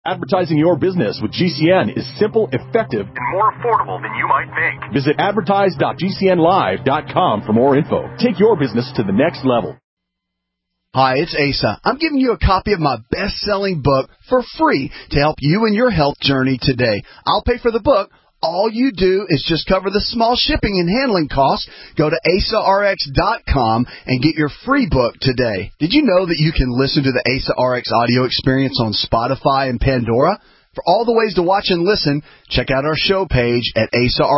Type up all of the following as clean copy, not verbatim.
Advertising your business with GCN is simple, effective, and more affordable than you might think. Visit advertise.gcnlive.com for more info. Take your business to the next level. Hi, it's Asa. I'm giving you a copy of my best-selling book for free to help you in your health journey today. I'll pay for the book. All you do is just cover the small shipping and handling costs. Go to AsaRx.com and get your free book today. Did you know that you can listen to the Asa RX audio experience on Spotify and Pandora? For all the ways to watch and listen, check out our show page at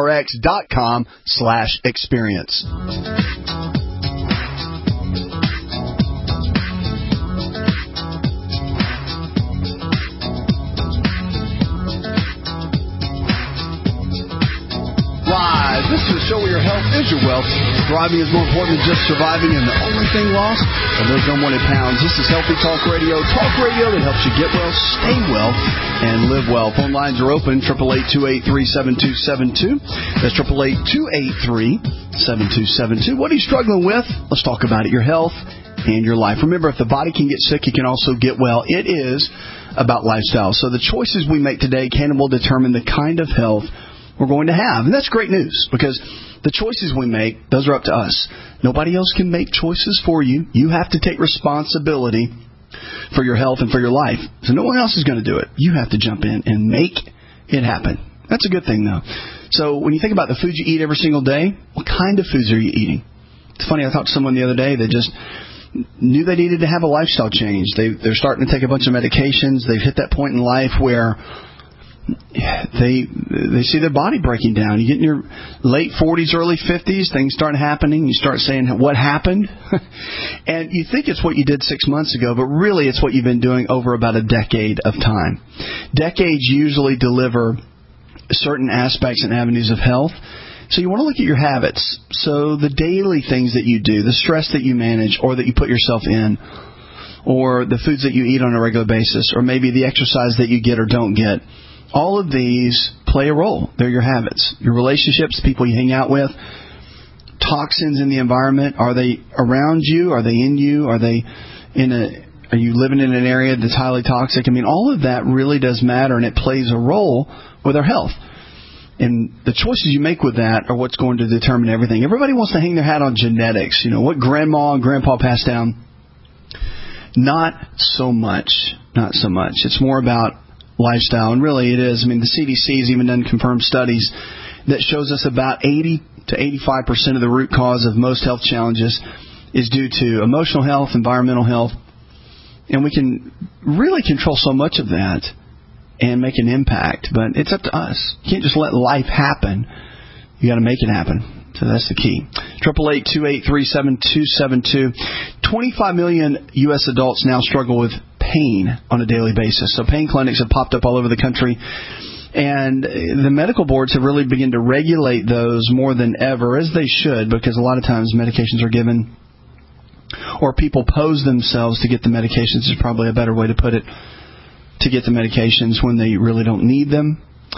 AsaRx.com/experience. This is a show where your health is your wealth. Thriving is more important than just surviving, and the only thing lost are those unwanted pounds. This is Healthy Talk Radio that helps you get well, stay well, and live well. Phone lines are open, 888-283-7272. That's 888-283-7272. What are you struggling with? Let's talk about it, your health and your life. Remember, if the body can get sick, it can also get well. It is about lifestyle. So the choices we make today can and will determine the kind of health we're going to have. And that's great news, because the choices we make, those are up to us. Nobody else can make choices for you. You have to take responsibility for your health and for your life. So no one else is going to do it. You have to jump in and make it happen. That's a good thing, though. So when you think about the food you eat every single day, what kind of foods are you eating? It's funny, I talked to someone the other day that just knew they needed to have a lifestyle change. They're starting to take a bunch of medications. They've hit that point in life where they see their body breaking down. You get in your late 40s, early 50s, things start happening. You start saying, what happened? And you think it's what you did 6 months ago, but really it's what you've been doing over about a decade of time. Decades usually deliver certain aspects and avenues of health. So you want to look at your habits. So the daily things that you do, the stress that you manage or that you put yourself in, or the foods that you eat on a regular basis, or maybe the exercise that you get or don't get. All of these play a role. They're your habits, your relationships, people you hang out with, toxins in the environment. Are they around you? Are they in you? Are you living in an area that's highly toxic? I mean, all of that really does matter, and it plays a role with our health. And the choices you make with that are what's going to determine everything. Everybody wants to hang their hat on genetics. You know, what grandma and grandpa passed down. Not so much. Not so much. It's more about lifestyle, and really it is. I mean, the CDC has even done confirmed studies that shows us about 80 to 85% of the root cause of most health challenges is due to emotional health, environmental health, and we can really control so much of that and make an impact, but it's up to us. You can't just let life happen. You got to make it happen. So that's the key. 888-283-7272. 25 million U.S. adults now struggle with pain on a daily basis. So pain clinics have popped up all over the country. And the medical boards have really begun to regulate those more than ever, as they should, because a lot of times medications are given, or people pose themselves to get the medications, is probably a better way to put it, to get the medications when they really don't need them.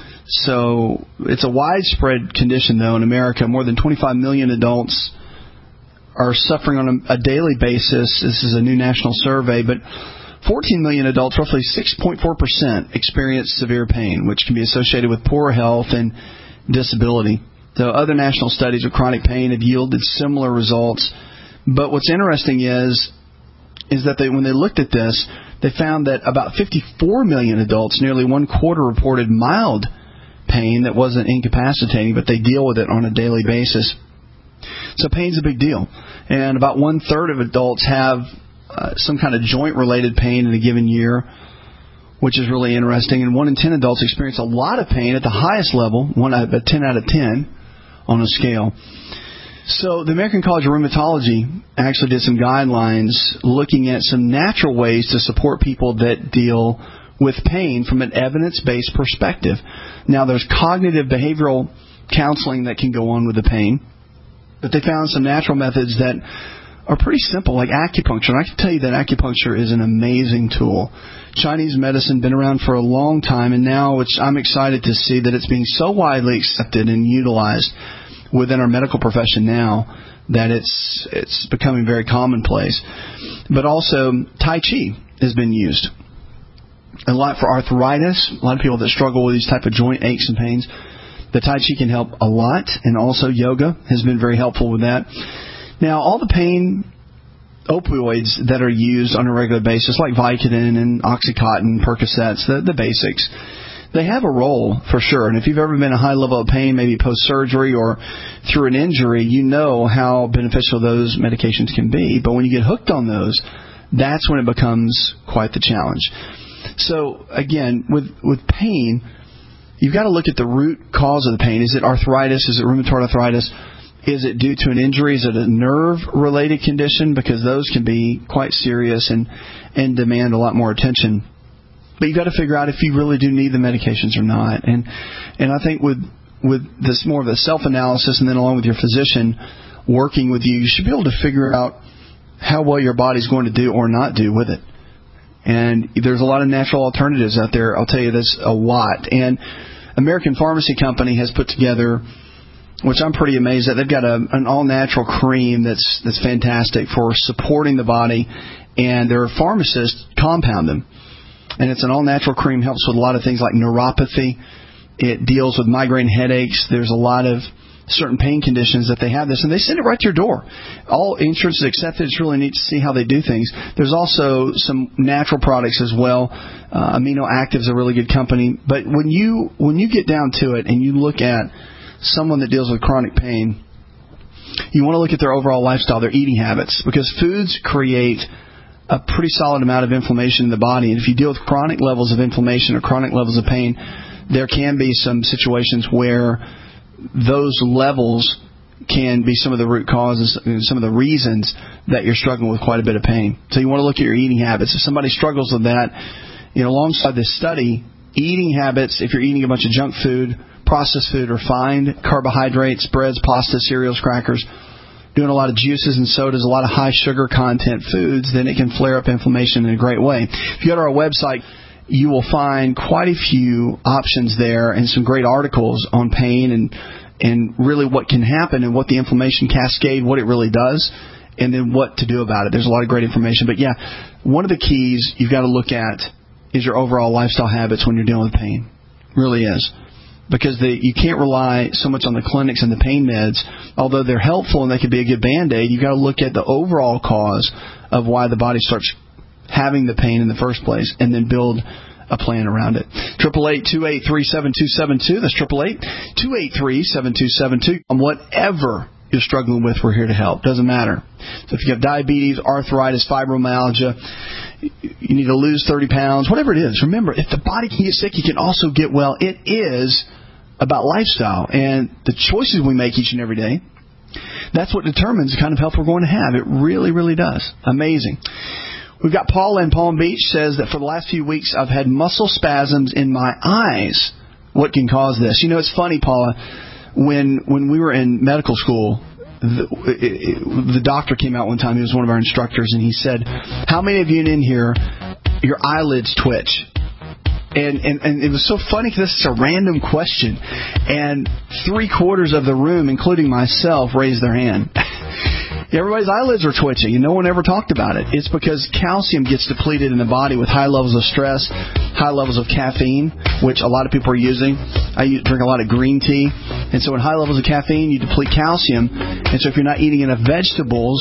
So it's a widespread condition, though, in America. More than 25 million adults are suffering on a daily basis. This is a new national survey, but 14 million adults, roughly 6.4%, experience severe pain, which can be associated with poor health and disability. So other national studies of chronic pain have yielded similar results. But what's interesting is that when they looked at this, they found that about 54 million adults, nearly one quarter, reported mild pain that wasn't incapacitating, but they deal with it on a daily basis. So pain's a big deal. And about 1/3 of adults have some kind of joint-related pain in a given year, which is really interesting. And 1 in 10 adults experience a lot of pain at the highest level, a 10 out of 10 on a scale. So the American College of Rheumatology actually did some guidelines looking at some natural ways to support people that deal with pain from an evidence-based perspective. Now, there's cognitive behavioral counseling that can go on with the pain, but they found some natural methods that are pretty simple, like acupuncture. And I can tell you that acupuncture is an amazing tool. Chinese medicine been around for a long time, and now I'm excited to see that it's being so widely accepted and utilized within our medical profession now that it's becoming very commonplace. But also Tai Chi has been used. A lot for arthritis. A lot of people that struggle with these type of joint aches and pains. The Tai Chi can help a lot, and also yoga has been very helpful with that. Now, all the pain opioids that are used on a regular basis, like Vicodin and Oxycontin, Percocets, the basics, they have a role for sure. And if you've ever been in a high level of pain, maybe post-surgery or through an injury, you know how beneficial those medications can be. But when you get hooked on those, that's when it becomes quite the challenge. So, again, with pain, you've got to look at the root cause of the pain. Is it arthritis? Is it rheumatoid arthritis? Is it due to an injury? Is it a nerve-related condition? Because those can be quite serious and demand a lot more attention. But you've got to figure out if you really do need the medications or not. And I think with this more of a self-analysis, and then along with your physician working with you, you should be able to figure out how well your body's going to do or not do with it. And there's a lot of natural alternatives out there. I'll tell you this a lot. And American Pharmacy Company has put together, which I'm pretty amazed at. They've got an all-natural cream that's fantastic for supporting the body, and their pharmacists compound them. And it's an all-natural cream, helps with a lot of things like neuropathy. It deals with migraine headaches. There's a lot of certain pain conditions that they have this, and they send it right to your door. All insurance is accepted. It's really neat to see how they do things. There's also some natural products as well. Amino Active is a really good company. But when you get down to it and you look at someone that deals with chronic pain, you want to look at their overall lifestyle, their eating habits, because foods create a pretty solid amount of inflammation in the body. And if you deal with chronic levels of inflammation or chronic levels of pain, there can be some situations where those levels can be some of the root causes, some of the reasons that you're struggling with quite a bit of pain. So you want to look at your eating habits. If somebody struggles with that, alongside this study, eating habits, if you're eating a bunch of junk food, processed food, refined carbohydrates, breads, pasta, cereals, crackers, doing a lot of juices and sodas, a lot of high sugar content foods, then it can flare up inflammation in a great way. If you go to our website, you will find quite a few options there and some great articles on pain and really what can happen and what the inflammation cascade, what it really does, and then what to do about it. There's a lot of great information. But, one of the keys you've got to look at is your overall lifestyle habits when you're dealing with pain. It really is. Because you can't rely so much on the clinics and the pain meds. Although they're helpful and they could be a good Band-Aid, you've got to look at the overall cause of why the body starts having the pain in the first place, and then build a plan around it. 888-283-7272. That's 888-283-7272. On whatever you're struggling with, we're here to help. Doesn't matter. So if you have diabetes, arthritis, fibromyalgia, you need to lose 30 pounds, whatever it is, remember, if the body can get sick, you can also get well. It is about lifestyle and the choices we make each and every day. That's what determines the kind of health we're going to have. It really, really does. Amazing. We've got Paula in Palm Beach, says that for the last few weeks I've had muscle spasms in my eyes. What can cause this? It's funny, Paula, when we were in medical school, the doctor came out one time. He was one of our instructors, and he said, how many of you in here, your eyelids twitch? And it was so funny because this is a random question. And 3/4 of the room, including myself, raised their hand. Everybody's eyelids are twitching, and no one ever talked about it. It's because calcium gets depleted in the body with high levels of stress, high levels of caffeine, which a lot of people are using. I drink a lot of green tea, and so in high levels of caffeine, you deplete calcium. And so if you're not eating enough vegetables,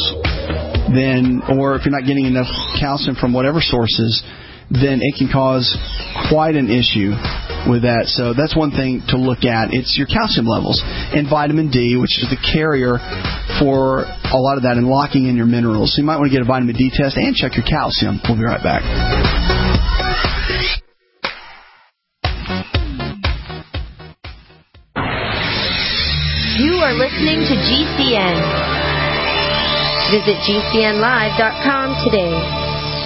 or if you're not getting enough calcium from whatever sources, then it can cause quite an issue with that. So that's one thing to look at. It's your calcium levels and vitamin D, which is the carrier for a lot of that, and locking in your minerals. So you might want to get a vitamin D test and check your calcium. We'll be right back. You are listening to GCN. Visit GCNlive.com today.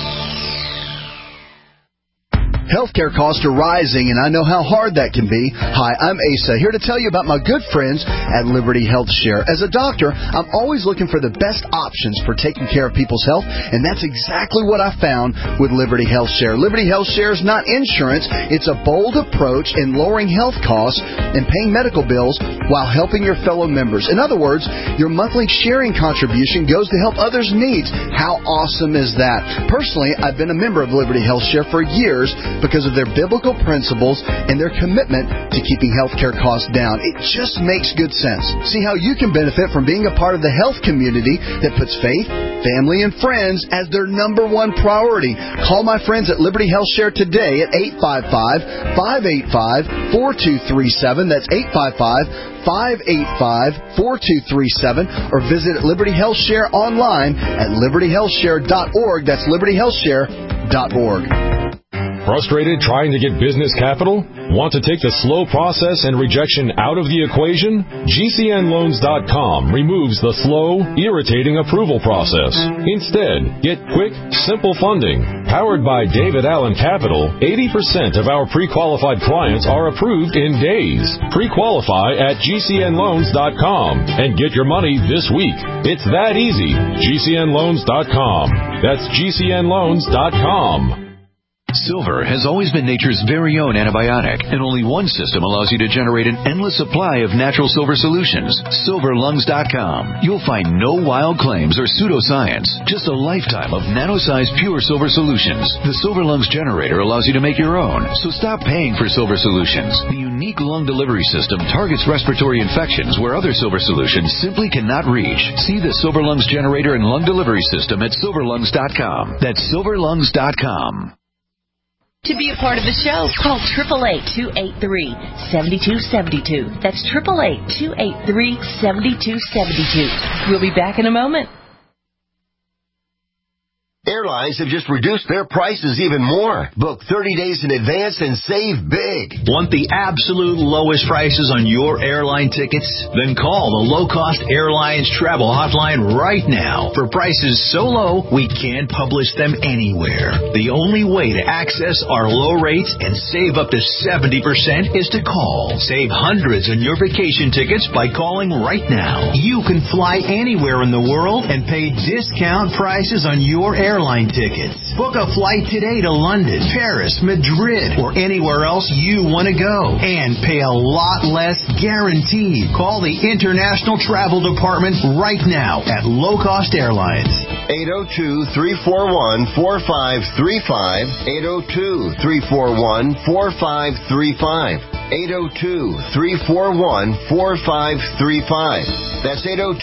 Healthcare costs are rising, and I know how hard that can be. Hi, I'm Asa, here to tell you about my good friends at Liberty Health Share. As a doctor, I'm always looking for the best options for taking care of people's health, and that's exactly what I found with Liberty Health Share. Liberty Health Share is not insurance. It's a bold approach in lowering health costs and paying medical bills while helping your fellow members. In other words, your monthly sharing contribution goes to help others' needs. How awesome is that? Personally, I've been a member of Liberty Health Share for years, because of their biblical principles and their commitment to keeping healthcare costs down. It just makes good sense. See how you can benefit from being a part of the health community that puts faith, family, and friends as their number one priority. Call my friends at Liberty Health Share today at 855-585-4237. That's 855-585-4237, or visit Liberty Health Share online at libertyhealthshare.org. That's libertyhealthshare.org. Frustrated trying to get business capital? Want to take the slow process and rejection out of the equation? GCNloans.com removes the slow, irritating approval process. Instead, get quick, simple funding. Powered by David Allen Capital, 80% of our pre-qualified clients are approved in days. Pre-qualify at GCNloans.com and get your money this week. It's that easy. GCNloans.com. That's GCNloans.com. Silver has always been nature's very own antibiotic, and only one system allows you to generate an endless supply of natural silver solutions. SilverLungs.com. You'll find no wild claims or pseudoscience, just a lifetime of nano-sized pure silver solutions. The Silver Lungs generator allows you to make your own, so stop paying for silver solutions. The unique lung delivery system targets respiratory infections where other silver solutions simply cannot reach. See the Silver Lungs generator and lung delivery system at SilverLungs.com. That's SilverLungs.com. To be a part of the show, call 888-283-7272. That's 888-283-7272. We'll be back in a moment. Airlines have just reduced their prices even more. Book 30 days in advance and save big. Want the absolute lowest prices on your airline tickets? Then call the Low Cost Airlines Travel Hotline right now. For prices so low, we can't publish them anywhere. The only way to access our low rates and save up to 70% is to call. Save hundreds on your vacation tickets by calling right now. You can fly anywhere in the world and pay discount prices on your airline tickets. Book a flight today to London, Paris, Madrid, or anywhere else you want to go, and pay a lot less guaranteed. Call the International Travel Department right now at Low Cost Airlines. 802-341-4535. 802-341-4535. 802-341-4535. That's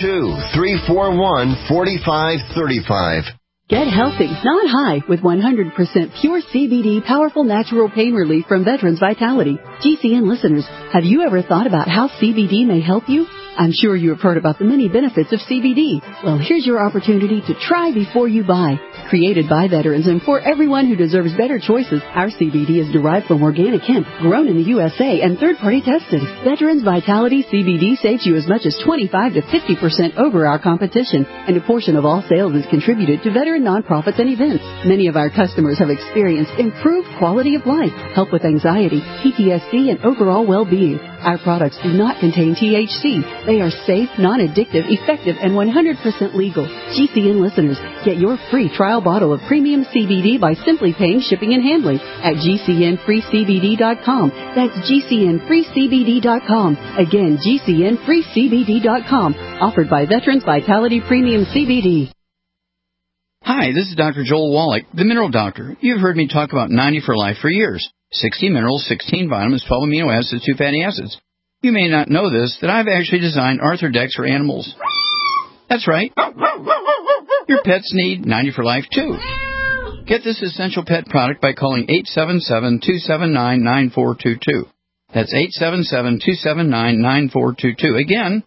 802-341-4535. Get healthy, not high, with 100% pure CBD powerful natural pain relief from Veterans Vitality. GCN listeners, have you ever thought about how CBD may help you? I'm sure you have heard about the many benefits of CBD. Well, here's your opportunity to try before you buy. Created by veterans and for everyone who deserves better choices, our CBD is derived from organic hemp, grown in the USA, and third-party tested. Veterans Vitality CBD saves you as much as 25 to 50% over our competition, and a portion of all sales is contributed to veteran nonprofits and events. Many of our customers have experienced improved quality of life, help with anxiety, PTSD, and overall well-being. Our products do not contain THC. They are safe, non-addictive, effective, and 100% legal. GCN listeners, get your free trial bottle of premium CBD by simply paying shipping and handling at GCNFreeCBD.com. That's GCNFreeCBD.com. Again, GCNFreeCBD.com. Offered by Veterans Vitality Premium CBD. Hi, this is Dr. Joel Wallach, the Mineral Doctor. You've heard me talk about 90 for Life for years. 60 minerals, 16 vitamins, 12 amino acids, 2 fatty acids. You may not know this, that I've actually designed Arthrodex for animals. That's right. Your pets need 90 for Life, too. Get this essential pet product by calling 877-279-9422. That's 877-279-9422. Again,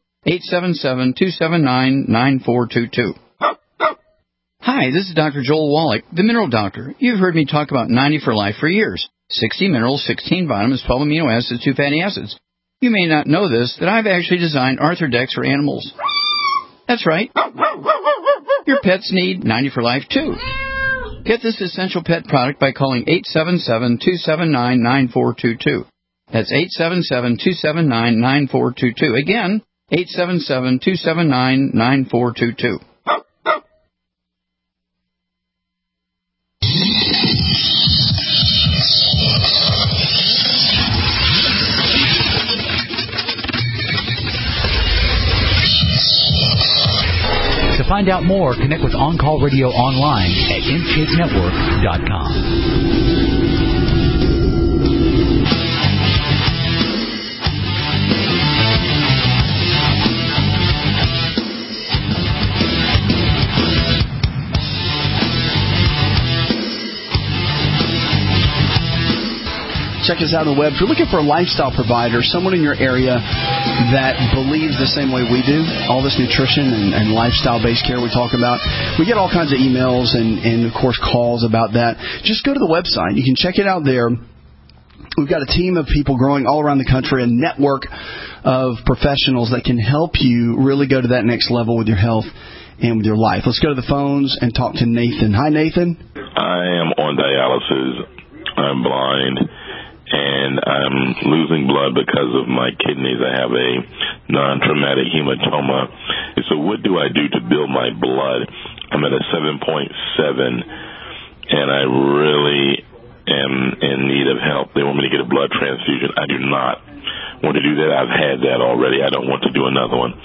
877-279-9422. Hi, this is Dr. Joel Wallach, the Mineral Doctor. You've heard me talk about 90 for Life for years. 60 minerals, 16 vitamins, 12 amino acids, 2 fatty acids. You may not know this, that I've actually designed Arthrodex for animals. That's right. Your pets need 90 for Life, too. Get this essential pet product by calling 877-279-9422. That's 877-279-9422. Again, 877-279-9422. To find out more, connect with On Call Radio online at InShapeNetwork.com. check us out on the web. If you're looking for a lifestyle provider, someone in your area that believes the same way we do, all this nutrition and lifestyle-based care we talk about, we get all kinds of emails and of course, calls about that. Just go to the website. You can check it out there. We've got a team of people growing all around the country, a network of professionals that can help you really go to that next level with your health and with your life. Let's go to the phones and talk to Nathan. Hi, Nathan. I am on dialysis. I'm blind, and I'm losing blood because of my kidneys. I have a non-traumatic hematoma. So what do I do to build my blood? I'm at a 7.7, and I really am in need of help. They want me to get a blood transfusion. I do not want to do that. I've had that already. I don't want to do another one.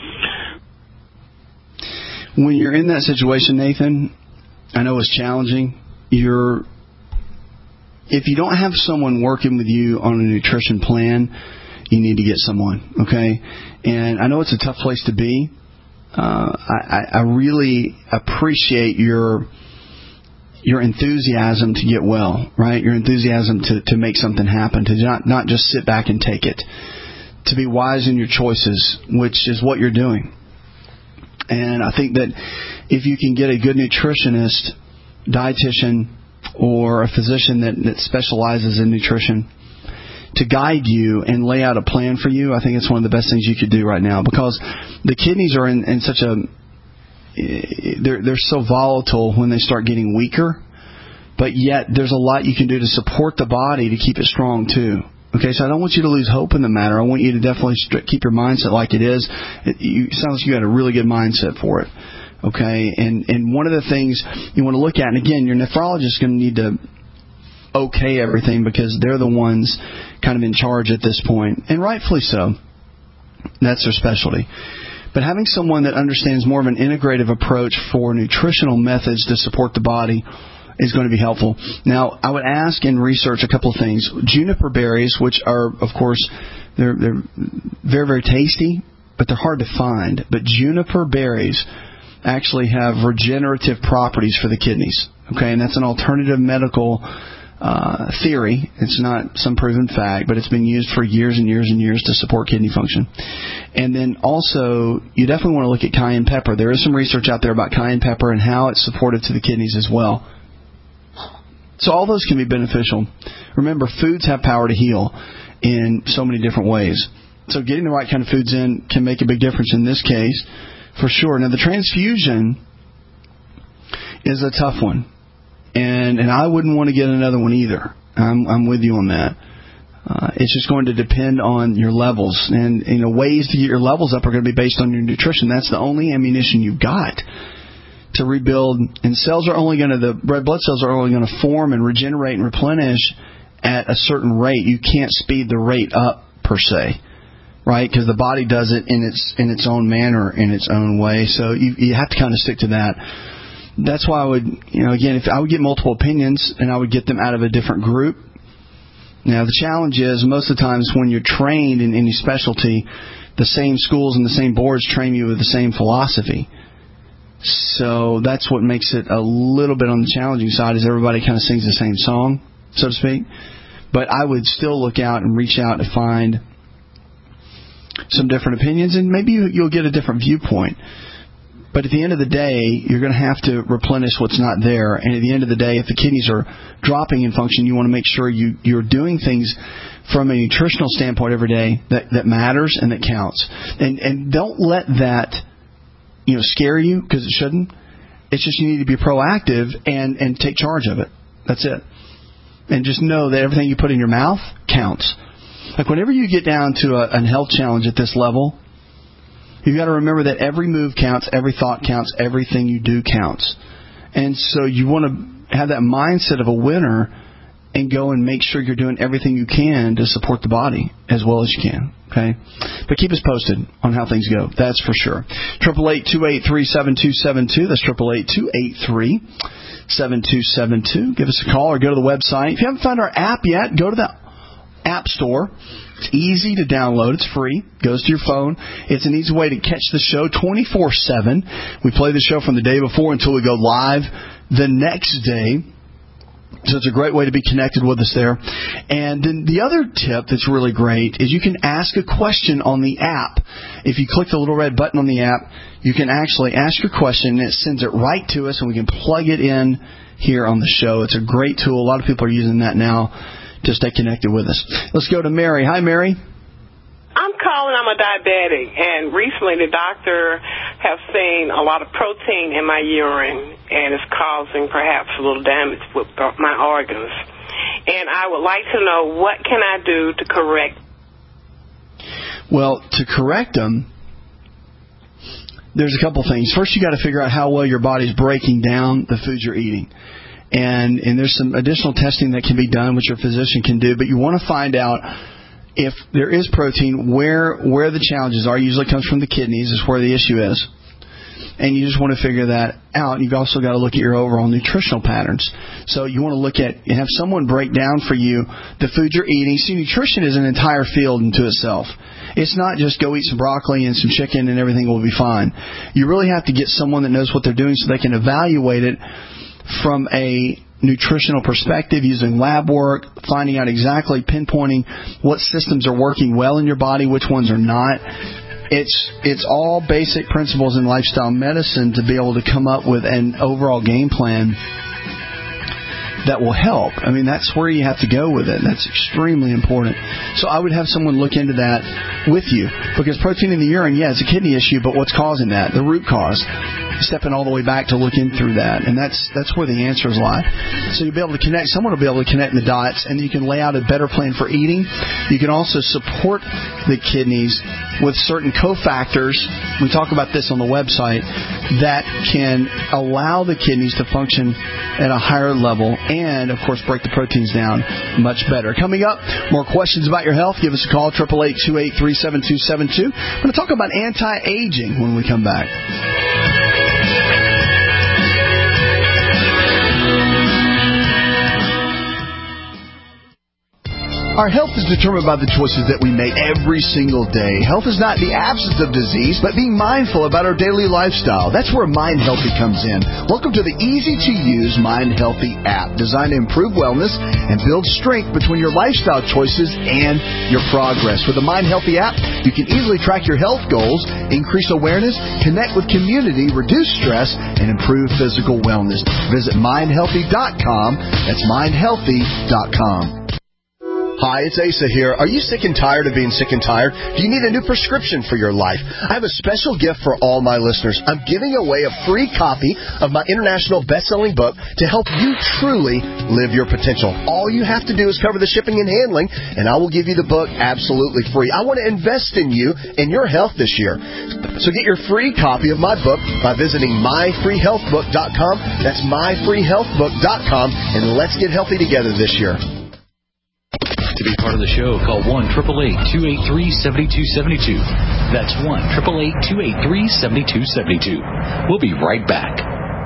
When you're in that situation, Nathan, I know it's challenging. If you don't have someone working with you on a nutrition plan, you need to get someone, okay? And I know it's a tough place to be. I really appreciate your enthusiasm to get well, right? Your enthusiasm to make something happen, to not just sit back and take it, to be wise in your choices, which is what you're doing. And I think that if you can get a good nutritionist, dietitian, or a physician that specializes in nutrition to guide you and lay out a plan for you, I think it's one of the best things you could do right now, because the kidneys are in such a they're so volatile when they start getting weaker, but yet there's a lot you can do to support the body to keep it strong too. Okay, so I don't want you to lose hope in the matter. I want you to definitely keep your mindset like it is. It sounds like you got a really good mindset for it. Okay, and one of the things you want to look at, and again, your nephrologist is going to need to okay everything because they're the ones kind of in charge at this point, and rightfully so. That's their specialty. But having someone that understands more of an integrative approach for nutritional methods to support the body is going to be helpful. Now, I would ask and research a couple of things. Juniper berries, which are, of course, they're very, very tasty, but they're hard to find. But juniper berries actually have regenerative properties for the kidneys. Okay, and that's an alternative medical theory. It's not some proven fact, but it's been used for years and years and years to support kidney function. And then also, you definitely want to look at cayenne pepper. There is some research out there about cayenne pepper and how it's supportive to the kidneys as well. So all those can be beneficial. Remember, foods have power to heal in so many different ways. So getting the right kind of foods in can make a big difference in this case, for sure. Now, the transfusion is a tough one. And I wouldn't want to get another one either. I'm with you on that. It's just going to depend on your levels. And ways to get your levels up are going to be based on your nutrition. That's the only ammunition you've got to rebuild. And the red blood cells are only going to form and regenerate and replenish at a certain rate. You can't speed the rate up per se, right? Because the body does it in its own manner, in its own way. So you have to kind of stick to that. That's why I would, again, if I would get multiple opinions and I would get them out of a different group. Now, the challenge is most of the times when you're trained in any specialty, the same schools and the same boards train you with the same philosophy. So that's what makes it a little bit on the challenging side, is everybody kind of sings the same song, so to speak. But I would still look out and reach out to find some different opinions, and maybe you'll get a different viewpoint. But at the end of the day, you're going to have to replenish what's not there. And at the end of the day, if the kidneys are dropping in function, you want to make sure you're doing things from a nutritional standpoint every day that matters and that counts. And don't let that scare you, because it shouldn't. It's just you need to be proactive and take charge of it. That's it. And just know that everything you put in your mouth counts. Like whenever you get down to a health challenge at this level, you've got to remember that every move counts, every thought counts, everything you do counts. And so you want to have that mindset of a winner and go and make sure you're doing everything you can to support the body as well as you can. Okay? But keep us posted on how things go. That's for sure. 888-283-7272. That's 888-283-7272. Give us a call or go to the website. If you haven't found our app yet, go to the App Store. It's easy to download. It's free. It goes to your phone. It's an easy way to catch the show 24/7. We play the show from the day before until we go live the next day. So it's a great way to be connected with us there. And then the other tip that's really great is you can ask a question on the app. If you click the little red button on the app, you can actually ask your question, and it sends it right to us, and we can plug it in here on the show. It's a great tool. A lot of people are using that now to stay connected with us. Let's go to Mary. Hi, Mary. I'm calling. I'm a diabetic, and recently the doctor has seen a lot of protein in my urine, and it's causing perhaps a little damage with my organs. And I would like to know, what can I do to correct? Well, to correct them, there's a couple things. First, you got to figure out how well your body's breaking down the foods you're eating. And there's some additional testing that can be done, which your physician can do, but you want to find out if there is protein, where the challenges are. Usually comes from the kidneys, is where the issue is. And you just want to figure that out. You've also got to look at your overall nutritional patterns. So you want to look at and have someone break down for you the food you're eating. See, nutrition is an entire field into itself. It's not just go eat some broccoli and some chicken and everything will be fine. You really have to get someone that knows what they're doing so they can evaluate it from a nutritional perspective, using lab work, finding out exactly, pinpointing what systems are working well in your body, which ones are not. It's all basic principles in lifestyle medicine to be able to come up with an overall game plan that will help. I mean, that's where you have to go with it. That's extremely important. So I would have someone look into that with you, because protein in the urine, yeah, it's a kidney issue, but what's causing that? The root cause. Stepping all the way back to look in through that, and that's where the answers lie. So you'll be able to connect. Someone will be able to connect the dots, and you can lay out a better plan for eating. You can also support the kidneys with certain cofactors. We talk about this on the website, that can allow the kidneys to function at a higher level, and of course break the proteins down much better. Coming up, more questions about your health. Give us a call, 888-283-7272. I'm going to talk about anti-aging when we come back. Our health is determined by the choices that we make every single day. Health is not the absence of disease, but being mindful about our daily lifestyle. That's where Mind Healthy comes in. Welcome to the easy-to-use Mind Healthy app, designed to improve wellness and build strength between your lifestyle choices and your progress. With the Mind Healthy app, you can easily track your health goals, increase awareness, connect with community, reduce stress, and improve physical wellness. Visit mindhealthy.com. That's mindhealthy.com. Hi, it's Asa here. Are you sick and tired of being sick and tired? Do you need a new prescription for your life? I have a special gift for all my listeners. I'm giving away a free copy of my international best-selling book to help you truly live your potential. All you have to do is cover the shipping and handling, and I will give you the book absolutely free. I want to invest in you and your health this year. So get your free copy of my book by visiting myfreehealthbook.com. That's myfreehealthbook.com, and let's get healthy together this year. To be part of the show, call 1-888-283-7272. That's 1-888-283-7272. We'll be right back.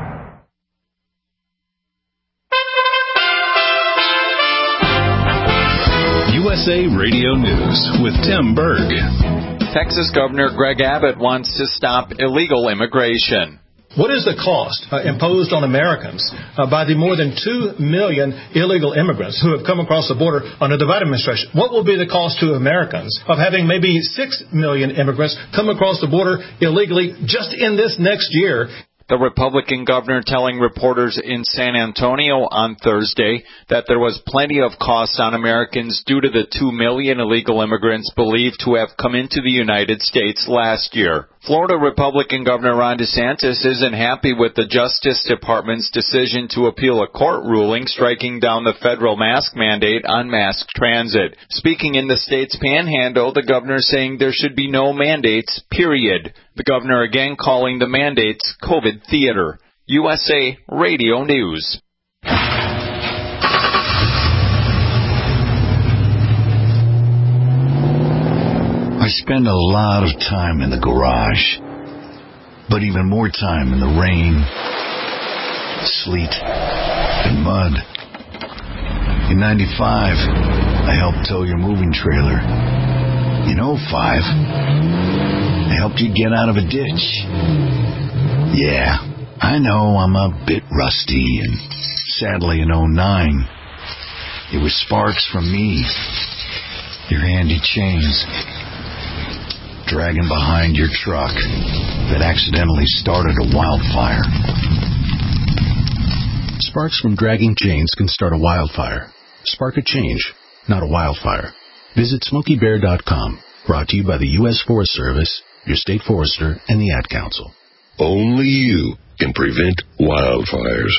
USA Radio News with Tim Berg. Texas Governor Greg Abbott wants to stop illegal immigration. What is the cost imposed on Americans by the more than 2 million illegal immigrants who have come across the border under the Biden administration? What will be the cost to Americans of having maybe 6 million immigrants come across the border illegally just in this next year? The Republican governor telling reporters in San Antonio on Thursday that there was plenty of costs on Americans due to the 2 million illegal immigrants believed to have come into the United States last year. Florida Republican Governor Ron DeSantis isn't happy with the Justice Department's decision to appeal a court ruling striking down the federal mask mandate on mass transit. Speaking in the state's panhandle, the governor saying there should be no mandates, period. The governor again calling the mandates COVID theater. USA Radio News. I spend a lot of time in the garage, but even more time in the rain, sleet, and mud. In 95, I helped tow your moving trailer. In 05, I helped you get out of a ditch. Yeah, I know I'm a bit rusty, and sadly in 09, it was sparks from me, your handy chains, dragging behind your truck that accidentally started a wildfire. Sparks from dragging chains can start a wildfire. Spark a change, not a wildfire. Visit SmokeyBear.com. Brought to you by the U.S. Forest Service, your state forester, and the Ad Council. Only you can prevent wildfires.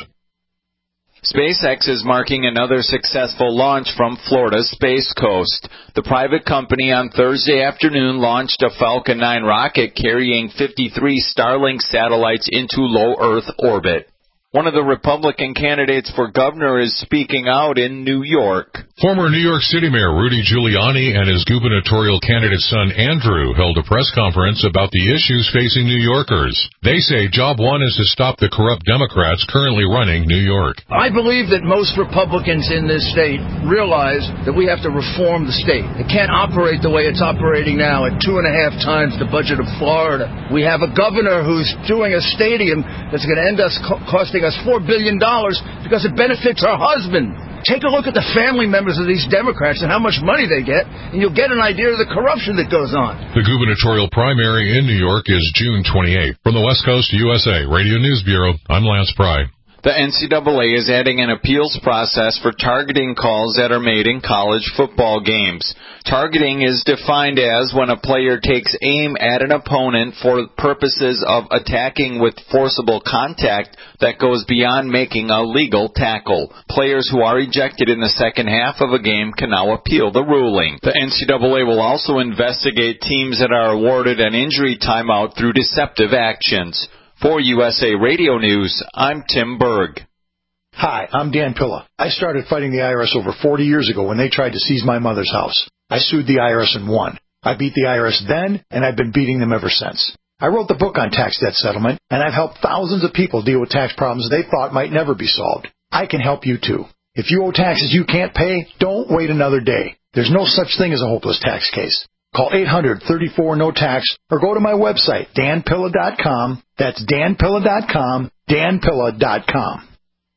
SpaceX is marking another successful launch from Florida's Space Coast. The private company on Thursday afternoon launched a Falcon 9 rocket carrying 53 Starlink satellites into low Earth orbit. One of the Republican candidates for governor is speaking out in New York. Former New York City Mayor Rudy Giuliani and his gubernatorial candidate son Andrew held a press conference about the issues facing New Yorkers. They say job one is to stop the corrupt Democrats currently running New York. I believe that most Republicans in this state realize that we have to reform the state. It can't operate the way it's operating now at 2.5 times the budget of Florida. We have a governor who's doing a stadium that's going to end up costing us $4 billion because it benefits her husband. Take a look at the family members of these Democrats and how much money they get, and you'll get an idea of the corruption that goes on. The gubernatorial primary in New York is June 28th. From the West Coast USA Radio News Bureau, I'm Lance Pry. The NCAA is adding an appeals process for targeting calls that are made in college football games. Targeting is defined as when a player takes aim at an opponent for purposes of attacking with forcible contact that goes beyond making a legal tackle. Players who are ejected in the second half of a game can now appeal the ruling. The NCAA will also investigate teams that are awarded an injury timeout through deceptive actions. For USA Radio News, I'm Tim Berg. Hi, I'm Dan Pilla. I started fighting the IRS over 40 years ago when they tried to seize my mother's house. I sued the IRS and won. I beat the IRS then, and I've been beating them ever since. I wrote the book on tax debt settlement, and I've helped thousands of people deal with tax problems they thought might never be solved. I can help you too. If you owe taxes you can't pay, don't wait another day. There's no such thing as a hopeless tax case. Call 800-34-NO-TAX or go to my website, danpilla.com. That's danpilla.com, danpilla.com.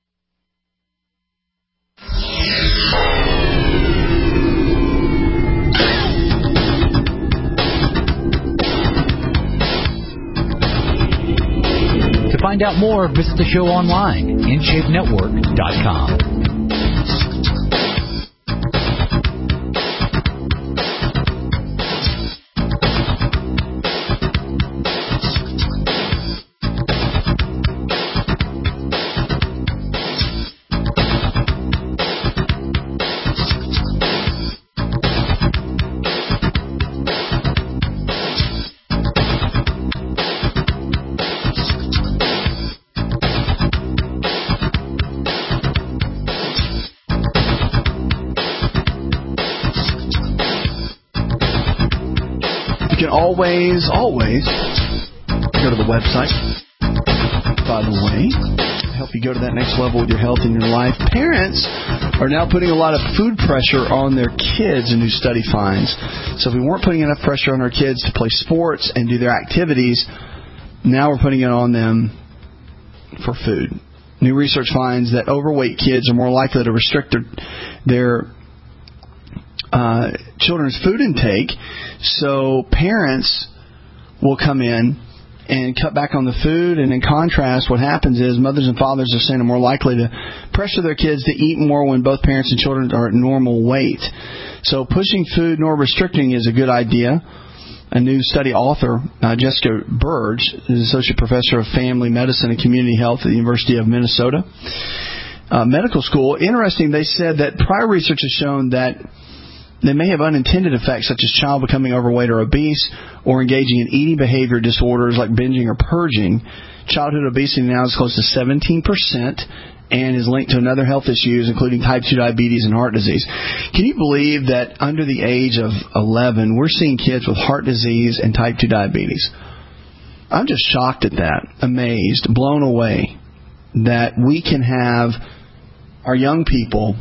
To find out more, visit the show online, InShapeNetwork.com. Always go to the website. By the way, help you go to that next level with your health and your life. Parents are now putting a lot of food pressure on their kids, a new study finds. So if we weren't putting enough pressure on our kids to play sports and do their activities, now we're putting it on them for food. New research finds that overweight kids are more likely to restrict their children's food intake. So parents will come in and cut back on the food, and in contrast, what happens is mothers and fathers are saying are more likely to pressure their kids to eat more when both parents and children are at normal weight. So pushing food nor restricting is a good idea. A new study author, Jessica Burge, is Associate Professor of Family Medicine and Community Health at the University of Minnesota Medical School. Interesting, they said that prior research has shown that they may have unintended effects such as child becoming overweight or obese or engaging in eating behavior disorders like binging or purging. Childhood obesity now is close to 17% and is linked to another health issues, including type 2 diabetes and heart disease. Can you believe that under the age of 11, we're seeing kids with heart disease and type 2 diabetes? I'm just shocked at that, amazed, blown away that we can have our young people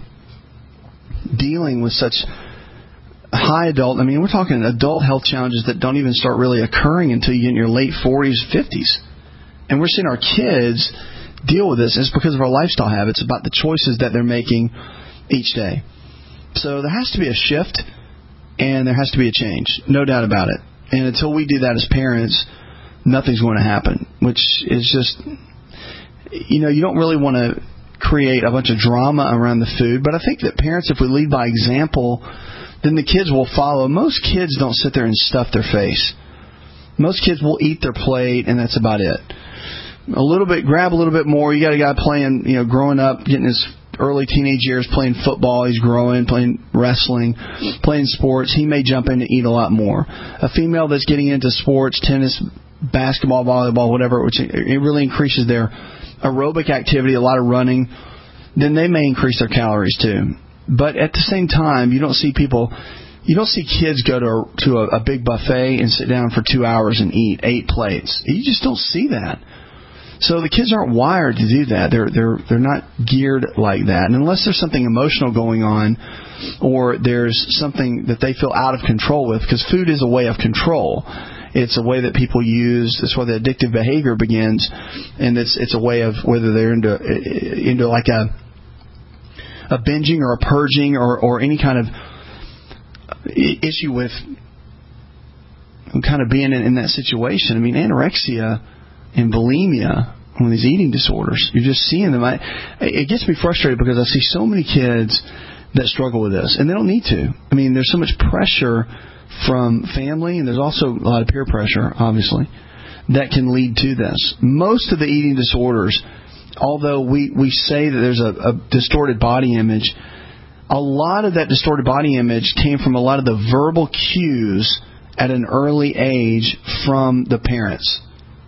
dealing with such high adult, we're talking adult health challenges that don't even start really occurring until you get in your late 40s, 50s. And we're seeing our kids deal with this. It's because of our lifestyle habits, about the choices that they're making each day. So there has to be a shift, and there has to be a change. No doubt about it. And until we do that as parents, nothing's going to happen, which is just, you don't really want to create a bunch of drama around the food. But I think that parents, if we lead by example, then the kids will follow. Most kids don't sit there and stuff their face. Most kids will eat their plate, and that's about it. Grab a little bit more. You got a guy playing, growing up, getting his early teenage years, playing football. He's growing, playing wrestling, playing sports. He may jump in to eat a lot more. A female that's getting into sports, tennis, basketball, volleyball, whatever, which it really increases their aerobic activity, a lot of running, then they may increase their calories too. But at the same time, you don't see kids go to a big buffet and sit down for 2 hours and eat 8 plates. You just don't see that. So the kids aren't wired to do that. They're not geared like that. And unless there's something emotional going on, or there's something that they feel out of control with, because food is a way of control. It's a way that people use. That's where the addictive behavior begins, and it's a way of whether they're into like a binging or a purging or any kind of issue with kind of being in that situation. I mean, anorexia and bulimia, one of these eating disorders, you're just seeing them. It gets me frustrated because I see so many kids that struggle with this, and they don't need to. I mean, there's so much pressure from family, and there's also a lot of peer pressure, obviously, that can lead to this. Most of the eating disorders, although we say that there's a distorted body image, a lot of that distorted body image came from a lot of the verbal cues at an early age from the parents.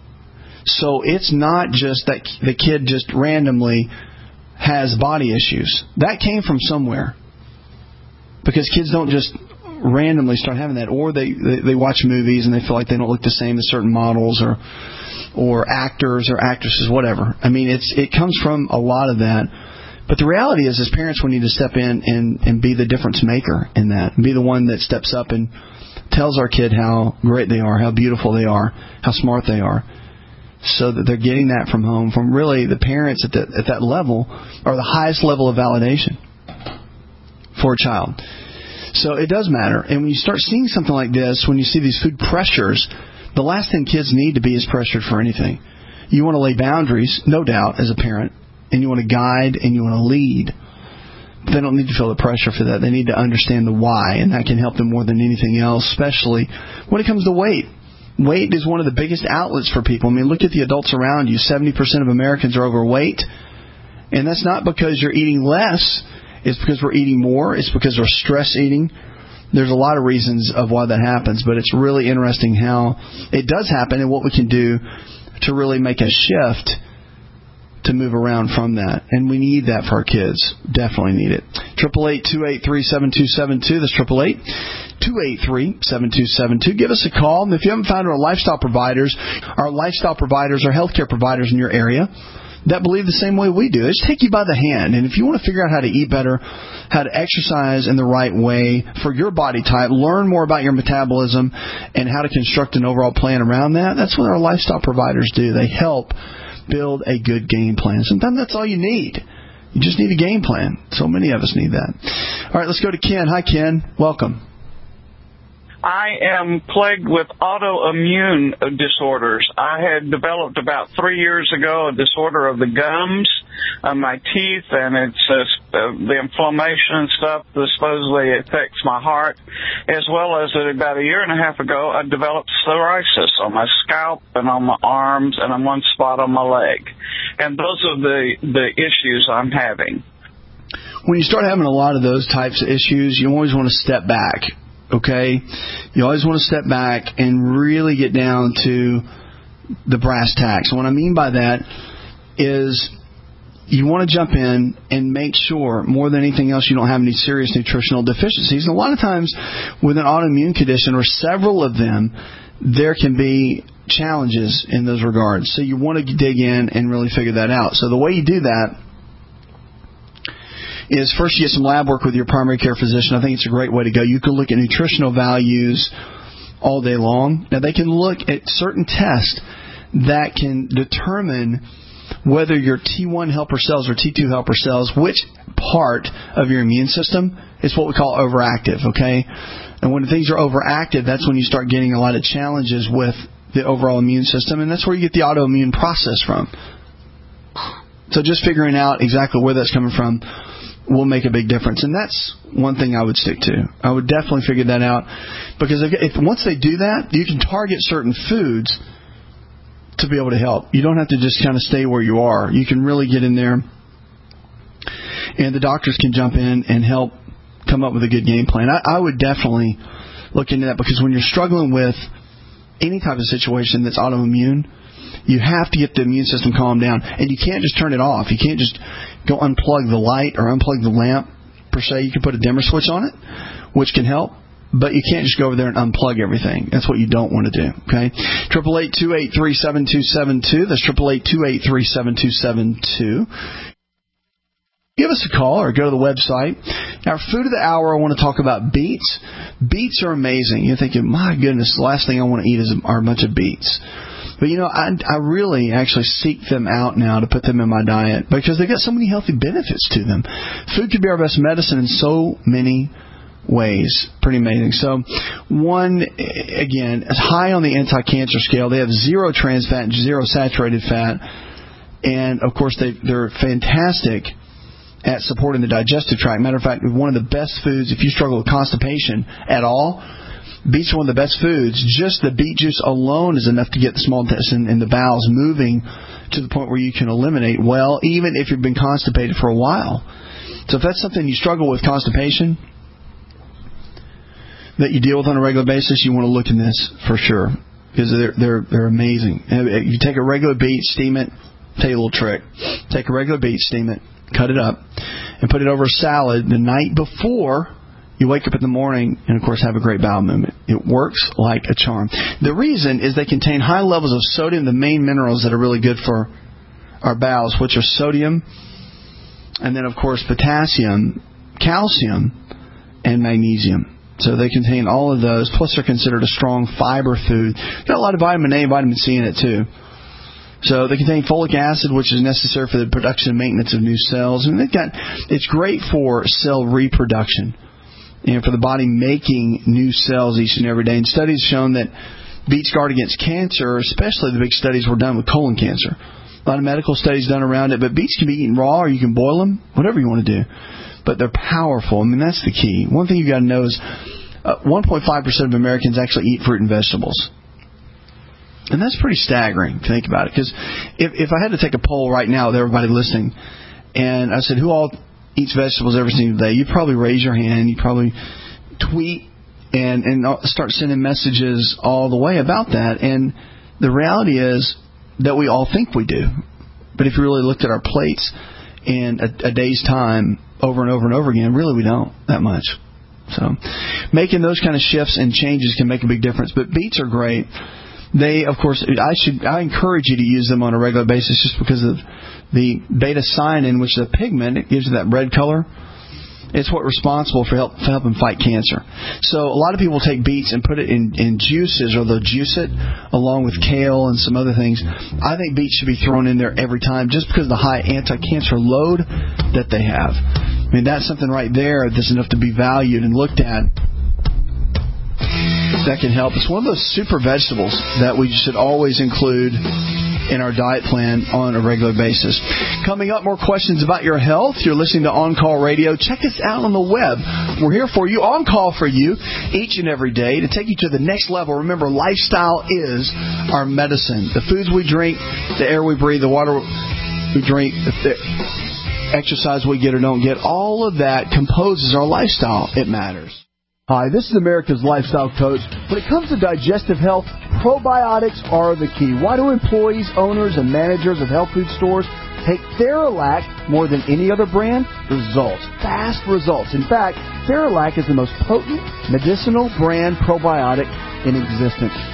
So it's not just that the kid just randomly has body issues. That came from somewhere. Because kids don't just randomly start having that, or they watch movies and they feel like they don't look the same as certain models or actors or actresses, whatever. I mean, it comes from a lot of that. But the reality is, as parents, we need to step in and be the difference maker in that. Be the one that steps up and tells our kid how great they are, how beautiful they are, how smart they are, so that they're getting that from home, from really the parents at that level, are the highest level of validation for a child. So it does matter. And when you start seeing something like this, when you see these food pressures, the last thing kids need to be is pressured for anything. You want to lay boundaries, no doubt, as a parent, and you want to guide and you want to lead. But they don't need to feel the pressure for that. They need to understand the why, and that can help them more than anything else, especially when it comes to weight. Weight is one of the biggest outlets for people. I mean, look at the adults around you. 70% of Americans are overweight, and that's not because you're eating less. It's because we're eating more. It's because we're stress eating. There's a lot of reasons of why that happens, but it's really interesting how it does happen and what we can do to really make a shift to move around from that. And we need that for our kids. Definitely need it. 888-283-7272. That's 888-283-7272. Give us a call. And if you haven't found our lifestyle providers are healthcare providers in your area that believe the same way we do. They just take you by the hand. And if you want to figure out how to eat better, how to exercise in the right way for your body type, learn more about your metabolism and how to construct an overall plan around that, that's what our lifestyle providers do. They help build a good game plan. Sometimes that's all you need. You just need a game plan. So many of us need that. All right, let's go to Ken. Hi, Ken. Welcome. I am plagued with autoimmune disorders. I had developed about 3 years ago a disorder of the gums, my teeth, and it's the inflammation and stuff that supposedly affects my heart, as well as about a year and a half ago, I developed psoriasis on my scalp and on my arms and on one spot on my leg. And those are the issues I'm having. When you start having a lot of those types of issues, you always want to step back. Okay? You always want to step back and really get down to the brass tacks. And what I mean by that is you want to jump in and make sure, more than anything else, you don't have any serious nutritional deficiencies. And a lot of times with an autoimmune condition, or several of them, there can be challenges in those regards. So you want to dig in and really figure that out. So the way you do that is first you get some lab work with your primary care physician. I think it's a great way to go. You can look at nutritional values all day long. Now, they can look at certain tests that can determine whether your T1 helper cells or T2 helper cells, which part of your immune system is what we call overactive, okay? And when things are overactive, that's when you start getting a lot of challenges with the overall immune system, and that's where you get the autoimmune process from. So just figuring out exactly where that's coming from will make a big difference, and that's one thing I would stick to. I would definitely figure that out, because if once they do that, you can target certain foods to be able to help. You don't have to just kind of stay where you are. You can really get in there, and the doctors can jump in and help come up with a good game plan. I would definitely look into that, because when you're struggling with any type of situation that's autoimmune, you have to get the immune system calmed down, and you can't just turn it off. You can't just go unplug the light or unplug the lamp, per se. You can put a dimmer switch on it, which can help, but you can't just go over there and unplug everything. That's what you don't want to do, okay? 888-283-7272. That's 888-283-7272. Give us a call or go to the website. Our food of the hour, I want to talk about beets. Beets are amazing. You're thinking, my goodness, the last thing I want to eat are a bunch of beets. But, I really actually seek them out now to put them in my diet, because they've got so many healthy benefits to them. Food can be our best medicine in so many ways. Pretty amazing. So, one, again, is high on the anti-cancer scale. They have 0 trans fat and 0 saturated fat. And, of course, they're fantastic at supporting the digestive tract. Matter of fact, one of the best foods, if you struggle with constipation at all, beets are one of the best foods. Just the beet juice alone is enough to get the small intestine and the bowels moving to the point where you can eliminate well, even if you've been constipated for a while. So if that's something you struggle with, constipation, that you deal with on a regular basis, you want to look in this for sure, because they're amazing. If you take a regular beet, steam it. Tell you a little trick. Take a regular beet, steam it, cut it up, and put it over a salad the night before you wake up in the morning, and, of course, have a great bowel movement. It works like a charm. The reason is they contain high levels of sodium, the main minerals that are really good for our bowels, which are sodium, and then, of course, potassium, calcium, and magnesium. So they contain all of those, plus they're considered a strong fiber food. Got a lot of vitamin A and vitamin C in it, too. So they contain folic acid, which is necessary for the production and maintenance of new cells. And it's great for cell reproduction and for the body making new cells each and every day. And studies have shown that beets guard against cancer, especially the big studies were done with colon cancer. A lot of medical studies done around it, but beets can be eaten raw, or you can boil them, whatever you want to do. But they're powerful. I mean, that's the key. One thing you got to know is 1.5% of Americans actually eat fruit and vegetables. And that's pretty staggering to think about it, because if I had to take a poll right now with everybody listening, and I said, who all eats vegetables every single day, you'd probably raise your hand, you'd probably tweet and start sending messages all the way about that. And the reality is that we all think we do. But if you really looked at our plates in a day's time over and over and over again, really we don't that much. So making those kind of shifts and changes can make a big difference. But beets are great. They, of course, I encourage you to use them on a regular basis, just because of the beta-cyanin, which is a pigment. It gives you that red color. It's what's responsible for helping fight cancer. So a lot of people take beets and put it in juices, or they'll juice it along with kale and some other things. I think beets should be thrown in there every time, just because of the high anti-cancer load that they have. I mean, that's something right there that's enough to be valued and looked at. That can help. It's one of those super vegetables that we should always include in our diet plan on a regular basis. Coming up, more questions about your health. You're listening to On Call Radio. Check us out on the web. We're here for you, on call for you, each and every day to take you to the next level. Remember, lifestyle is our medicine. The foods we drink, the air we breathe, the water we drink, the exercise we get or don't get, all of that composes our lifestyle. It matters. Hi, this is America's Lifestyle Coach. When it comes to digestive health, probiotics are the key. Why do employees, owners, and managers of health food stores take Theralac more than any other brand? Results. Fast results. In fact, Theralac is the most potent medicinal brand probiotic in existence.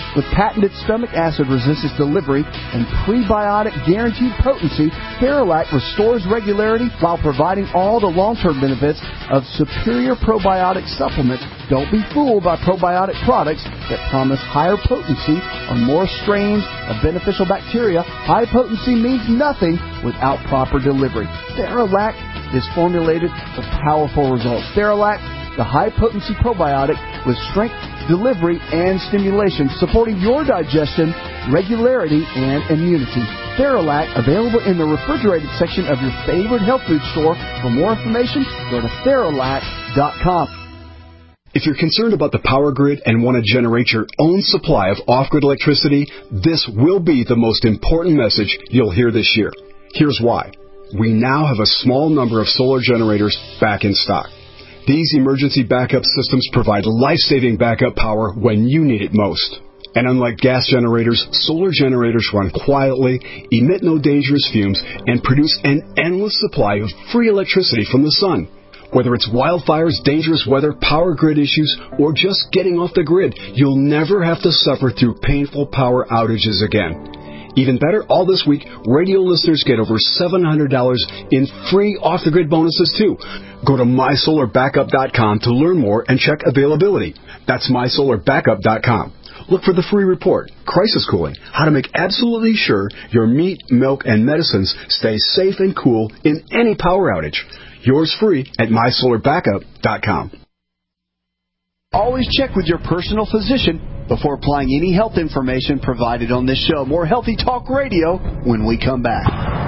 With patented stomach acid resistance delivery and prebiotic guaranteed potency, Theralac restores regularity while providing all the long-term benefits of superior probiotic supplements. Don't be fooled by probiotic products that promise higher potency or more strains of beneficial bacteria. High potency means nothing without proper delivery. Theralac is formulated for powerful results. Theralac, the high-potency probiotic with strength, delivery, and stimulation, supporting your digestion, regularity, and immunity. Theralac, available in the refrigerated section of your favorite health food store. For more information, go to Theralac.com. If you're concerned about the power grid and want to generate your own supply of off-grid electricity, this will be the most important message you'll hear this year. Here's why. We now have a small number of solar generators back in stock. These emergency backup systems provide life-saving backup power when you need it most. And unlike gas generators, solar generators run quietly, emit no dangerous fumes, and produce an endless supply of free electricity from the sun. Whether it's wildfires, dangerous weather, power grid issues, or just getting off the grid, you'll never have to suffer through painful power outages again. Even better, all this week, radio listeners get over $700 in free off-the-grid bonuses, too. Go to MySolarBackup.com to learn more and check availability. That's MySolarBackup.com. Look for the free report, Crisis Cooling, how to make absolutely sure your meat, milk, and medicines stay safe and cool in any power outage. Yours free at MySolarBackup.com. Always check with your personal physician before applying any health information provided on this show. More Healthy Talk Radio when we come back.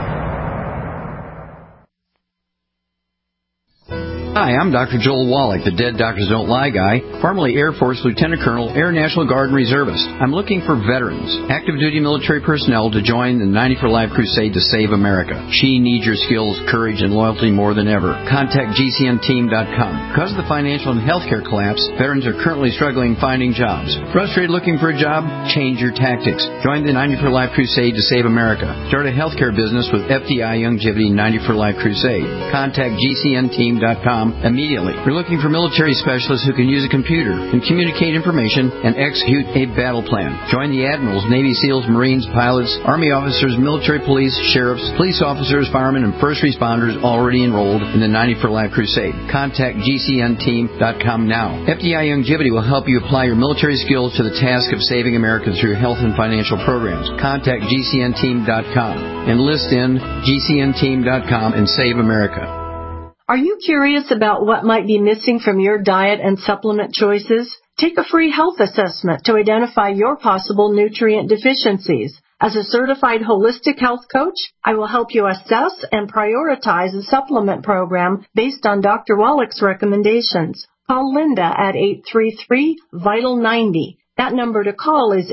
Hi, I'm Dr. Joel Wallach, the Dead Doctors Don't Lie guy, formerly Air Force Lieutenant Colonel, Air National Guard Reservist. I'm looking for veterans, active duty military personnel to join the 90 for Life crusade to save America. She needs your skills, courage, and loyalty more than ever. Contact GCNteam.com. Because of the financial and healthcare collapse, veterans are currently struggling finding jobs. Frustrated looking for a job? Change your tactics. Join the 90 for Life crusade to save America. Start a healthcare business with FDI Longevity 90 for Life crusade. Contact GCNteam.com immediately. We're looking for military specialists who can use a computer and communicate information and execute a battle plan. Join the admirals, Navy SEALs, Marines, pilots, Army officers, military police, sheriffs, police officers, firemen, and first responders already enrolled in the 90 for Life crusade. Contact GCNteam.com now. FDI Longevity will help you apply your military skills to the task of saving America through health and financial programs. Contact GCNteam.com. Enlist in GCNteam.com and save America. Are you curious about what might be missing from your diet and supplement choices? Take a free health assessment to identify your possible nutrient deficiencies. As a certified holistic health coach, I will help you assess and prioritize a supplement program based on Dr. Wallach's recommendations. Call Linda at 833-VITAL-90. That number to call is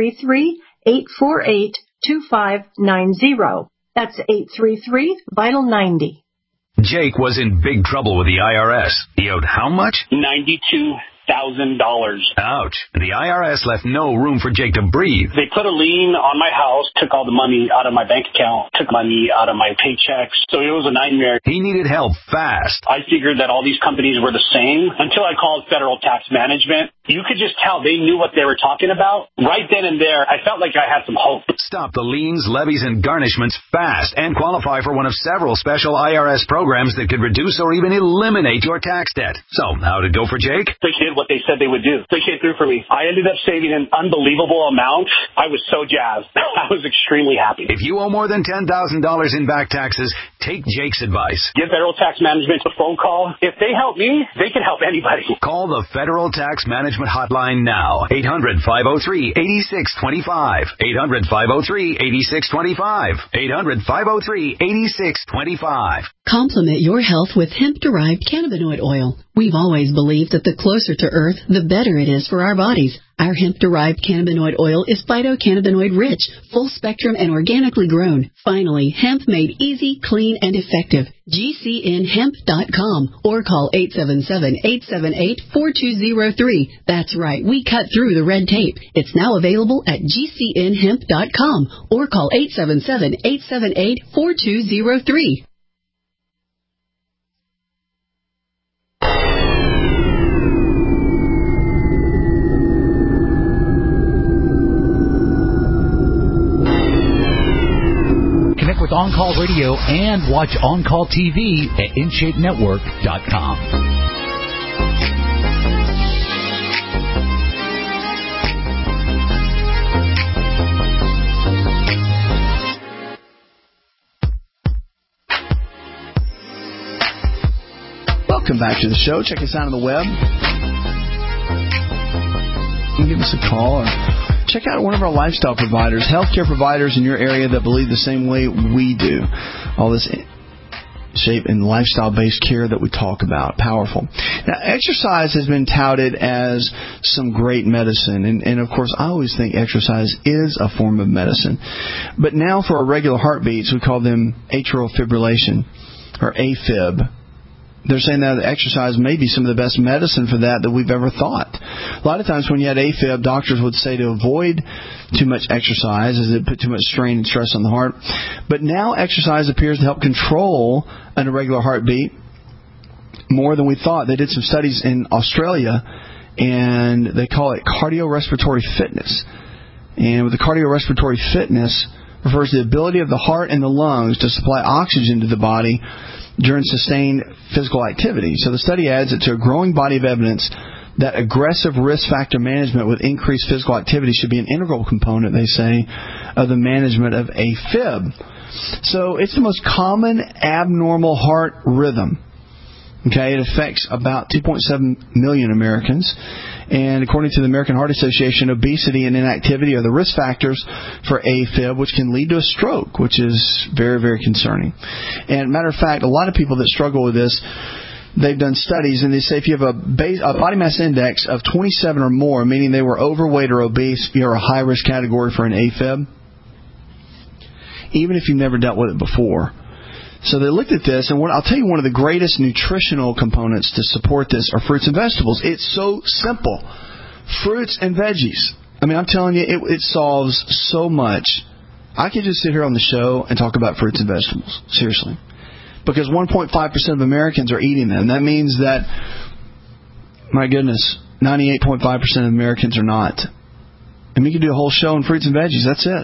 833-848-2590. That's 833-VITAL-90. Jake was in big trouble with the IRS. He owed how much? $92,000. Ouch. The IRS left no room for Jake to breathe. They put a lien on my house, took all the money out of my bank account, took money out of my paychecks. So it was a nightmare. He needed help fast. I figured that all these companies were the same until I called Federal Tax Management. You could just tell they knew what they were talking about. Right then and there, I felt like I had some hope. Stop the liens, levies, and garnishments fast and qualify for one of several special IRS programs that could reduce or even eliminate your tax debt. So, how'd it go for Jake? They did what they said they would do. They came through for me. I ended up saving an unbelievable amount. I was so jazzed. I was extremely happy. If you owe more than $10,000 in back taxes, take Jake's advice. Give Federal Tax Management a phone call. If they help me, they can help anybody. Call the Federal Tax Management Hotline now. 800-503-8625. 800-503-8625. 800-503-8625. Complement your health with hemp-derived cannabinoid oil. We've always believed that the closer to Earth, the better it is for our bodies. Our hemp-derived cannabinoid oil is phytocannabinoid-rich, full-spectrum, and organically grown. Finally, hemp made easy, clean, and effective. GCNhemp.com or call 877-878-4203. That's right, we cut through the red tape. It's now available at GCNhemp.com or call 877-878-4203. with On Call Radio and watch On Call TV at InShapeNetwork.com. Welcome back to the show. Check us out on the web. Give us a call or check out one of our lifestyle providers, healthcare providers in your area that believe the same way we do. All this shape and lifestyle-based care that we talk about. Powerful. Now, exercise has been touted as some great medicine. And of course, I always think exercise is a form of medicine. But now for irregular heartbeats, we call them atrial fibrillation or AFib. They're saying that exercise may be some of the best medicine for that we've ever thought. A lot of times when you had AFib, doctors would say to avoid too much exercise as it put too much strain and stress on the heart. But now exercise appears to help control an irregular heartbeat more than we thought. They did some studies in Australia, and they call it cardiorespiratory fitness. And with the cardiorespiratory fitness refers to the ability of the heart and the lungs to supply oxygen to the body during sustained physical activity. So the study adds it to a growing body of evidence that aggressive risk factor management with increased physical activity should be an integral component, they say, of the management of AFib. So it's the most common abnormal heart rhythm. Okay, it affects about 2.7 million Americans. And according to the American Heart Association, obesity and inactivity are the risk factors for AFib, which can lead to a stroke, which is very, very concerning. And matter of fact, a lot of people that struggle with this, they've done studies, and they say if you have a body mass index of 27 or more, meaning they were overweight or obese, you're a high-risk category for an AFib, even if you've never dealt with it before. So they looked at this, and I'll tell you one of the greatest nutritional components to support this are fruits and vegetables. It's so simple. Fruits and veggies. I mean, I'm telling you, it solves so much. I could just sit here on the show and talk about fruits and vegetables. Seriously. Because 1.5% of Americans are eating them. That means that, my goodness, 98.5% of Americans are not. And we could do a whole show on fruits and veggies. That's it.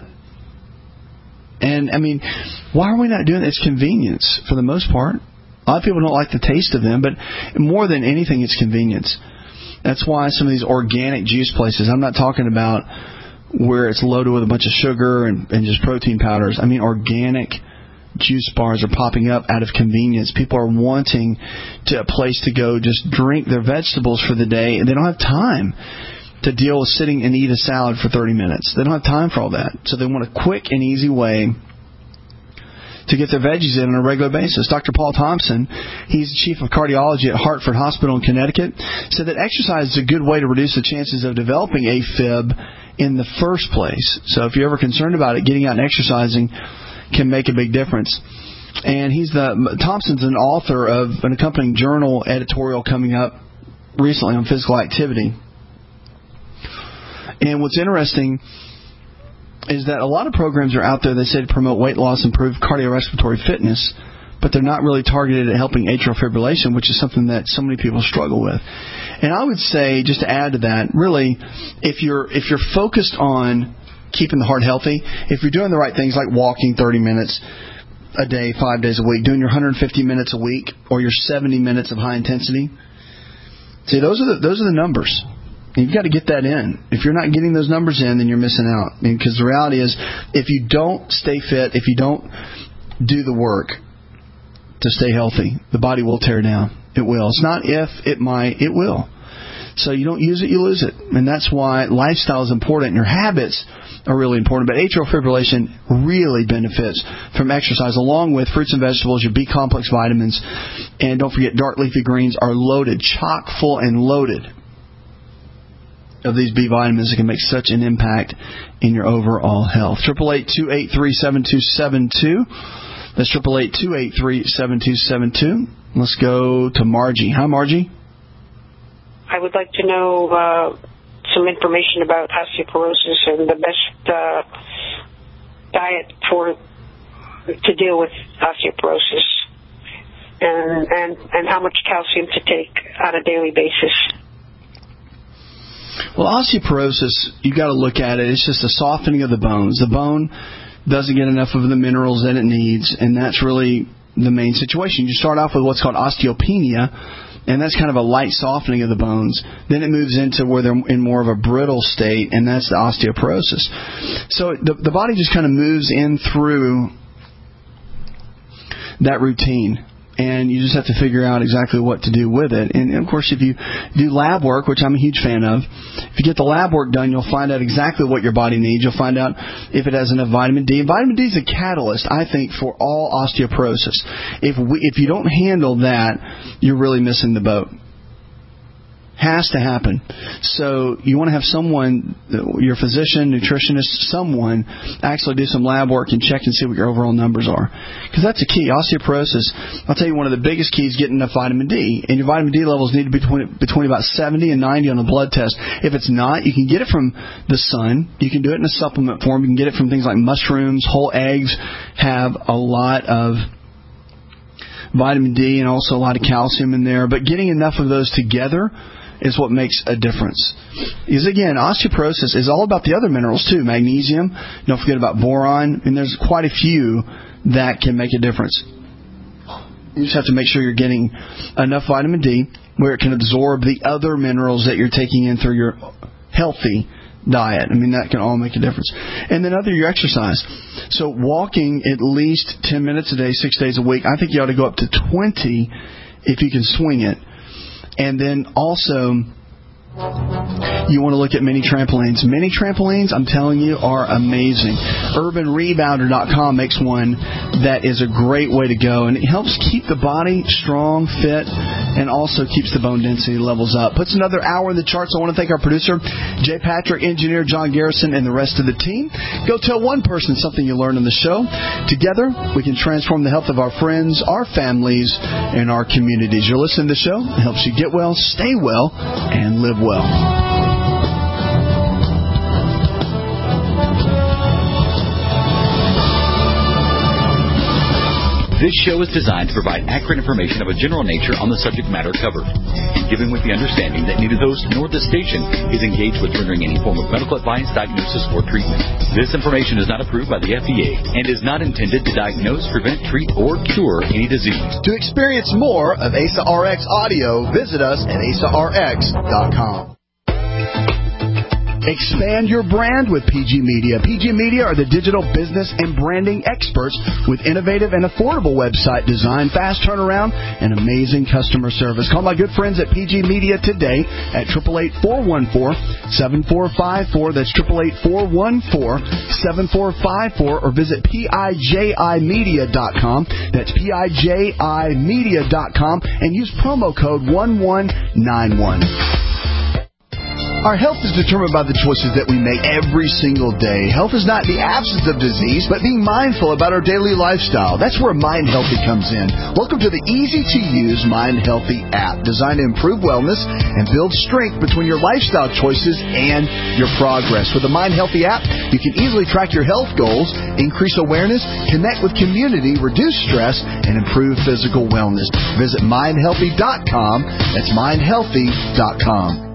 And, I mean, why are we not doing it? It's convenience for the most part. A lot of people don't like the taste of them, but more than anything, it's convenience. That's why some of these organic juice places, I'm not talking about where it's loaded with a bunch of sugar and just protein powders. I mean, organic juice bars are popping up out of convenience. People are wanting a place to go just drink their vegetables for the day, and they don't have time to deal with sitting and eat a salad for 30 minutes. They don't have time for all that. So they want a quick and easy way to get their veggies in on a regular basis. Dr. Paul Thompson, he's the chief of cardiology at Hartford Hospital in Connecticut, said that exercise is a good way to reduce the chances of developing AFib in the first place. So if you're ever concerned about it, getting out and exercising can make a big difference. And Thompson's an author of an accompanying journal editorial coming up recently on physical activity. And what's interesting is that a lot of programs are out there that say to promote weight loss, improve cardiorespiratory fitness, but they're not really targeted at helping atrial fibrillation, which is something that so many people struggle with. And I would say, just to add to that, really, if you're focused on keeping the heart healthy, if you're doing the right things like walking 30 minutes a day, 5 days a week, doing your 150 minutes a week, or your 70 minutes of high intensity, see, those are the numbers. You've got to get that in. If you're not getting those numbers in, then you're missing out. Because the reality is, if you don't stay fit, if you don't do the work to stay healthy, the body will tear down. It will. It's not if, it might, it will. So you don't use it, you lose it. And that's why lifestyle is important. Your habits are really important. But atrial fibrillation really benefits from exercise, along with fruits and vegetables, your B-complex vitamins. And don't forget, dark leafy greens are loaded, chock full and loaded of these B vitamins that can make such an impact in your overall health. 888-283-7272. That's 888-283-7272. Let's go to Margie. Hi, Margie. I would like to know some information about osteoporosis and the best diet to deal with osteoporosis, and how much calcium to take on a daily basis. Well, osteoporosis, you got to look at it. It's just a softening of the bones. The bone doesn't get enough of the minerals that it needs, and that's really the main situation. You start off with what's called osteopenia, and that's kind of a light softening of the bones. Then it moves into where they're in more of a brittle state, and that's the osteoporosis. So the body just kind of moves in through that routine, and you just have to figure out exactly what to do with it. And, of course, if you do lab work, which I'm a huge fan of, if you get the lab work done, you'll find out exactly what your body needs. You'll find out if it has enough vitamin D. And vitamin D is a catalyst, I think, for all osteoporosis. If you don't handle that, you're really missing the boat. Has to happen. So you want to have someone, your physician, nutritionist, someone actually do some lab work and check and see what your overall numbers are. Because that's a key. Osteoporosis, I'll tell you, one of the biggest keys is getting enough vitamin D. And your vitamin D levels need to be between about 70 and 90 on a blood test. If it's not, you can get it from the sun. You can do it in a supplement form. You can get it from things like mushrooms. Whole eggs have a lot of vitamin D and also a lot of calcium in there. But getting enough of those together is what makes a difference. Because again, osteoporosis is all about the other minerals too. Magnesium, don't forget about boron, and there's quite a few that can make a difference. You just have to make sure you're getting enough vitamin D where it can absorb the other minerals that you're taking in through your healthy diet. I mean, that can all make a difference. And then your exercise. So walking at least 10 minutes a day, 6 days a week. I think you ought to go up to 20 if you can swing it. And then also, you want to look at mini trampolines. Mini trampolines, I'm telling you, are amazing. UrbanRebounder.com makes one that is a great way to go, and it helps keep the body strong, fit, and also keeps the bone density levels up. Puts another hour in the charts. I want to thank our producer, Jay Patrick, engineer John Garrison, and the rest of the team. Go tell one person something you learned on the show. Together, we can transform the health of our friends, our families, and our communities. You're listening to the show. It helps you get well, stay well, and live well. This show is designed to provide accurate information of a general nature on the subject matter covered, given with the understanding that neither the host nor the station is engaged with rendering any form of medical advice, diagnosis, or treatment. This information is not approved by the FDA and is not intended to diagnose, prevent, treat, or cure any disease. To experience more of ASA RX audio, visit us at asarx.com. Expand your brand with PG Media. PG Media are the digital business and branding experts with innovative and affordable website design, fast turnaround, and amazing customer service. Call my good friends at PG Media today at 888-414-7454. That's 888-414-7454, or visit PIJImedia.com. That's PIJImedia.com, and use promo code 1191. Our health is determined by the choices that we make every single day. Health is not the absence of disease, but being mindful about our daily lifestyle. That's where Mind Healthy comes in. Welcome to the easy-to-use Mind Healthy app, designed to improve wellness and build strength between your lifestyle choices and your progress. With the Mind Healthy app, you can easily track your health goals, increase awareness, connect with community, reduce stress, and improve physical wellness. Visit mindhealthy.com. That's mindhealthy.com.